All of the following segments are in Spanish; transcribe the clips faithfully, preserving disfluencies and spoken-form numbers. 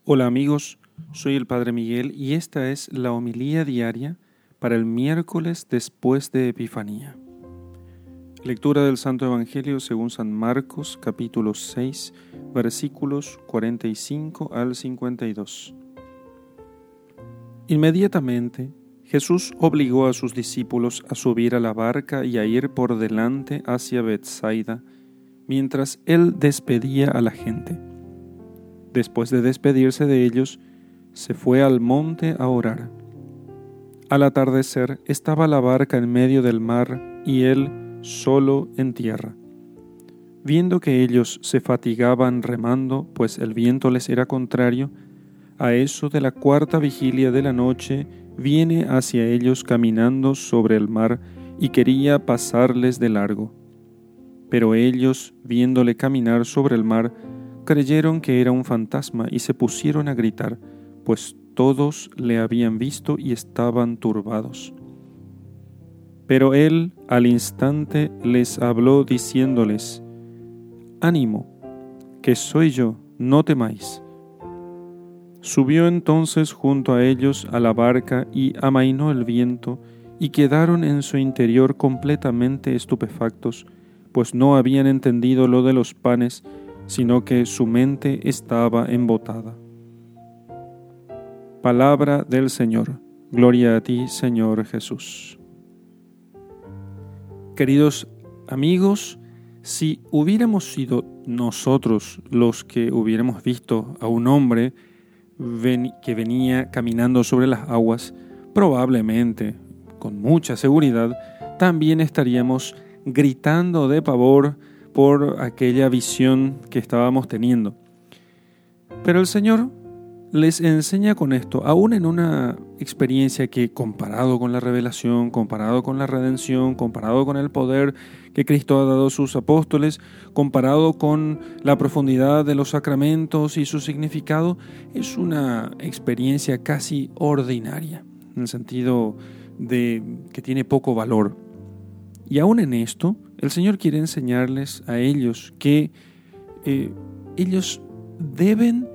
Hola amigos, soy el Padre Miguel y esta es la homilía diaria para el miércoles después de Epifanía. Lectura del Santo Evangelio según San Marcos, capítulo seis, versículos cuarenta y cinco al cincuenta y dos. Inmediatamente, Jesús obligó a sus discípulos a subir a la barca y a ir por delante hacia Betsaida, mientras él despedía a la gente. Después de despedirse de ellos, se fue al monte a orar. Al atardecer estaba la barca en medio del mar y él solo en tierra. Viendo que ellos se fatigaban remando, pues el viento les era contrario, a eso de la cuarta vigilia de la noche viene hacia ellos caminando sobre el mar y quería pasarles de largo. Pero ellos, viéndole caminar sobre el mar, creyeron que era un fantasma y se pusieron a gritar, pues todos le habían visto y estaban turbados. Pero él al instante les habló diciéndoles: «Ánimo, que soy yo, no temáis». Subió entonces junto a ellos a la barca y amainó el viento, y quedaron en su interior completamente estupefactos, pues no habían entendido lo de los panes, sino que su mente estaba embotada. Palabra del Señor. Gloria a ti, Señor Jesús. Queridos amigos, si hubiéramos sido nosotros los que hubiéramos visto a un hombre ven- que venía caminando sobre las aguas, probablemente, con mucha seguridad, también estaríamos gritando de pavor por aquella visión que estábamos teniendo. Pero el Señor les enseña con esto, aún en una experiencia que, comparado con la revelación, comparado con la redención, comparado con el poder que Cristo ha dado a sus apóstoles, comparado con la profundidad de los sacramentos y su significado, es una experiencia casi ordinaria, en el sentido de que tiene poco valor. Y aún en esto, el Señor quiere enseñarles a ellos que eh, ellos deben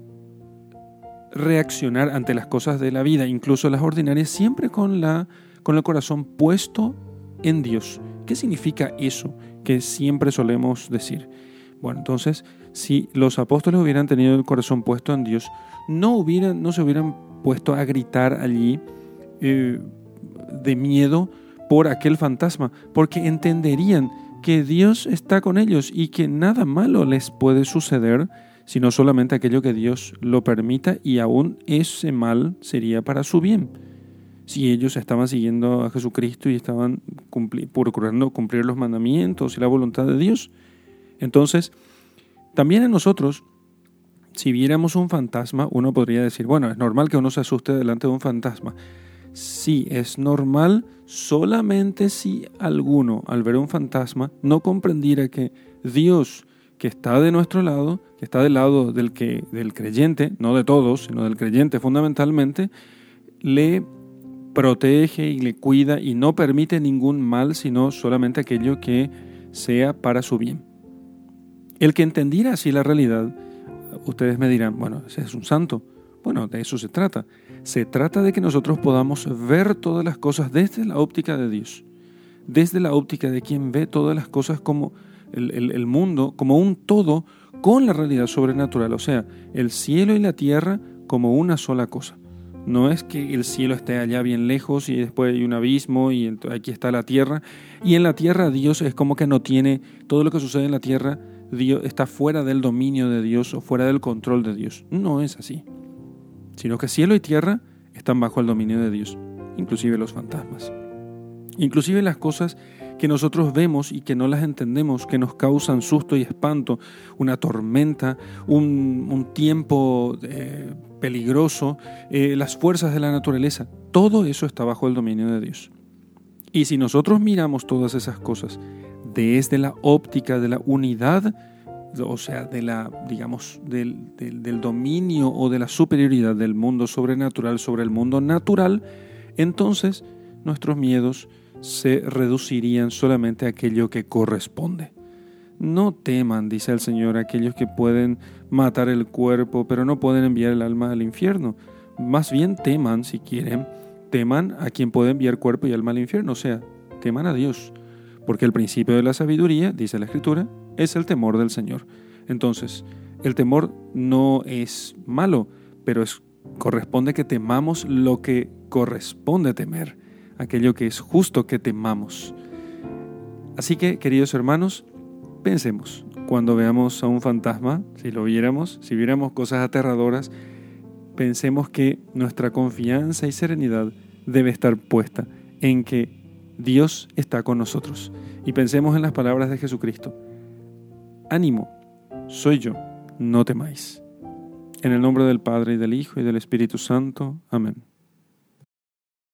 reaccionar ante las cosas de la vida, incluso las ordinarias, siempre con, la, con el corazón puesto en Dios. ¿Qué significa eso que siempre solemos decir? Bueno, entonces, si los apóstoles hubieran tenido el corazón puesto en Dios, no, hubieran, no se hubieran puesto a gritar allí eh, de miedo por aquel fantasma, porque entenderían que Dios está con ellos y que nada malo les puede suceder, sino solamente aquello que Dios lo permita, y aún ese mal sería para su bien. Si ellos estaban siguiendo a Jesucristo y estaban cumpli- procurando cumplir los mandamientos y la voluntad de Dios, entonces también a nosotros, si viéramos un fantasma, uno podría decir, bueno, es normal que uno se asuste delante de un fantasma. Sí, es normal solamente si alguno, al ver un fantasma, no comprendiera que Dios, que está de nuestro lado, que está del lado del, que, del creyente, no de todos, sino del creyente fundamentalmente, le protege y le cuida y no permite ningún mal, sino solamente aquello que sea para su bien. El que entendiera así la realidad, ustedes me dirán, bueno, ese es un santo. Bueno, de eso se trata. Se trata de que nosotros podamos ver todas las cosas desde la óptica de Dios, desde la óptica de quien ve todas las cosas como el, el, el mundo, como un todo con la realidad sobrenatural, o sea, el cielo y la tierra como una sola cosa. No es que el cielo esté allá bien lejos y después hay un abismo y aquí está la tierra, y en la tierra Dios es como que no tiene, todo lo que sucede en la tierra Dios está fuera del dominio de Dios o fuera del control de Dios. No es así, sino que cielo y tierra están bajo el dominio de Dios, inclusive los fantasmas. Inclusive las cosas que nosotros vemos y que no las entendemos, que nos causan susto y espanto, una tormenta, un, un tiempo eh, peligroso, eh, las fuerzas de la naturaleza, todo eso está bajo el dominio de Dios. Y si nosotros miramos todas esas cosas desde la óptica de la unidad, o sea, de la, digamos, del, del, del dominio o de la superioridad del mundo sobrenatural sobre el mundo natural, entonces nuestros miedos se reducirían solamente a aquello que corresponde. No teman, dice el Señor, aquellos que pueden matar el cuerpo, pero no pueden enviar el alma al infierno. Más bien teman, si quieren, teman a quien puede enviar cuerpo y alma al infierno, o sea, teman a Dios. Porque el principio de la sabiduría, dice la Escritura, es el temor del Señor. Entonces, el temor no es malo, pero es, corresponde que temamos lo que corresponde temer, aquello que es justo que temamos. Así que, queridos hermanos, pensemos, cuando veamos a un fantasma, si lo viéramos, si viéramos cosas aterradoras, pensemos que nuestra confianza y serenidad debe estar puesta en que Dios está con nosotros. Y pensemos en las palabras de Jesucristo. Ánimo, soy yo, no temáis. En el nombre del Padre, y del Hijo, y del Espíritu Santo. Amén.